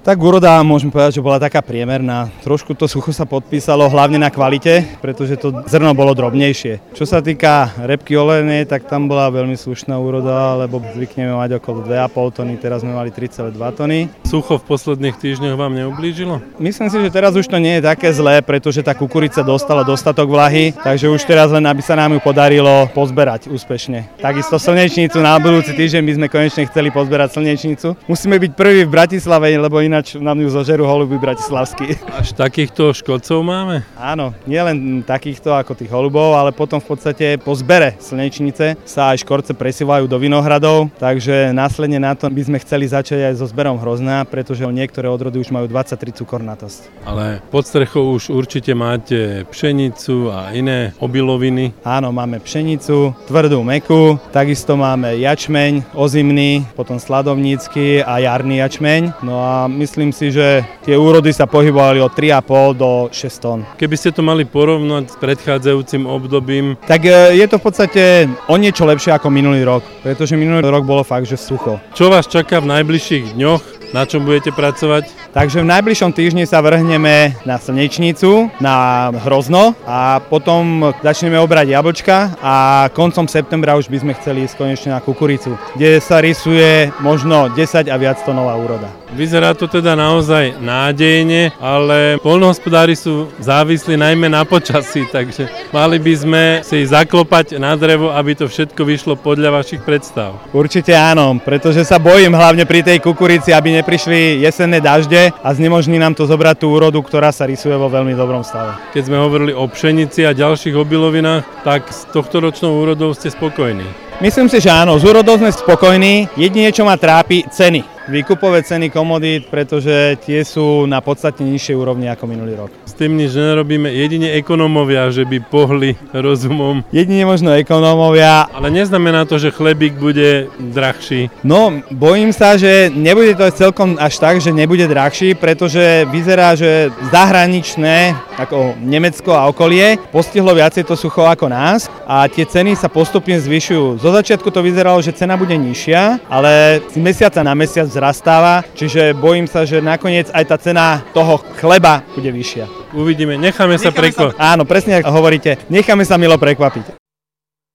Tak úroda, môžem povedať, že bola taká priemerná. Trošku to sucho sa podpísalo hlavne na kvalite, pretože to zrno bolo drobnejšie. Čo sa týka repky olejnej, tak tam bola veľmi slušná úroda, lebo zvykneme mať okolo 2,5 tony, teraz sme mali 3,2 tony. Sucho v posledných týždňoch vám neublížilo? Myslím si, že teraz už to nie je také zlé, pretože tá kukurica dostala dostatok vlahy, takže už teraz len, aby sa nám ju podarilo pozberať úspešne. Takisto slnečnicu na budúci týždeň by sme konečne chceli pozberať slnečnicu. Musíme byť prví v Bratislave, lebo ináč nám ju zožerú holuby bratislavskí. Až takýchto škodcov máme? Áno, nie len takýchto ako tých holubov, ale potom v podstate po zbere slnečnice sa aj škorce presývajú do vinohradov, takže následne na to by sme chceli začať aj so zberom hrozna, pretože niektoré odrody už majú 23 cukornatosť. Ale pod strechou už určite máte pšenicu a iné obiloviny. Áno, máme pšenicu, tvrdú, mäkkú, takisto máme jačmeň, ozimný, potom sladovnícky a jarný jačmeň. No a myslím si, že tie úrody sa pohybovali od 3,5 do 6 tón. Keby ste to mali porovnať s predchádzajúcim obdobím? Tak je to v podstate o niečo lepšie ako minulý rok, pretože minulý rok bolo fakt, že sucho. Čo vás čaká v najbližších dňoch? Na čom budete pracovať? Takže v najbližšom týždni sa vrhneme na slnečnicu, na hrozno a potom začneme obrať jablčka a koncom septembra už by sme chceli ísť konečne na kukuricu, kde sa rysuje možno 10 a viac tonová úroda. Vyzerá to teda naozaj nádejne, ale poľnohospodári sú závislí najmä na počasí, takže mali by sme si zaklopať na drevo, aby to všetko vyšlo podľa vašich predstav. Určite áno, pretože sa bojím hlavne pri tej kukurici, aby neprišli jesenné dažde a znemožní nám to zobrať tú úrodu, ktorá sa rysuje vo veľmi dobrom stave. Keď sme hovorili o pšenici a ďalších obilovinách, tak s tohtoročnou úrodou ste spokojní? Myslím si, že áno, s úrodou sme spokojní, jedine čo ma trápi ceny. Výkupové ceny komodít, pretože tie sú na podstatne nižšej úrovni ako minulý rok. S tým nič nerobíme, jedine ekonómovia, že by pohli rozumom. Jedine možno ekonómovia. Ale neznamená to, že chlebík bude drahší. No, bojím sa, že nebude to celkom až tak, že nebude drahší, pretože vyzerá, že zahraničné, ako Nemecko a okolie, postihlo viacej to sucho ako nás a tie ceny sa postupne zvyšujú. Zo začiatku to vyzeralo, že cena bude nižšia, ale z mesiaca na mesiac vzrastáva, čiže bojím sa, že nakoniec aj tá cena toho chleba bude vyššia. Uvidíme, necháme sa prekvapiť. Áno, presne ako hovoríte, necháme sa milo prekvapiť.